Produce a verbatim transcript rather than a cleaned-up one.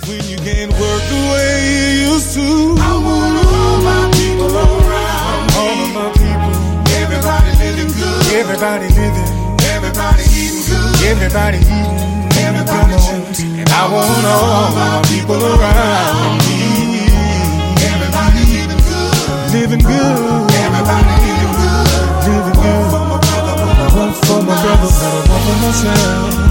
when you can't work the way you used to. I want all my people around me. All of my people. Everybody living good. Everybody living. Everybody eating good. Everybody eating. Everybody chilling. And I want all my people around me. Everybody living good. Living good. Everybody living good. Living good. One for my brother, one for my brother, one for myself.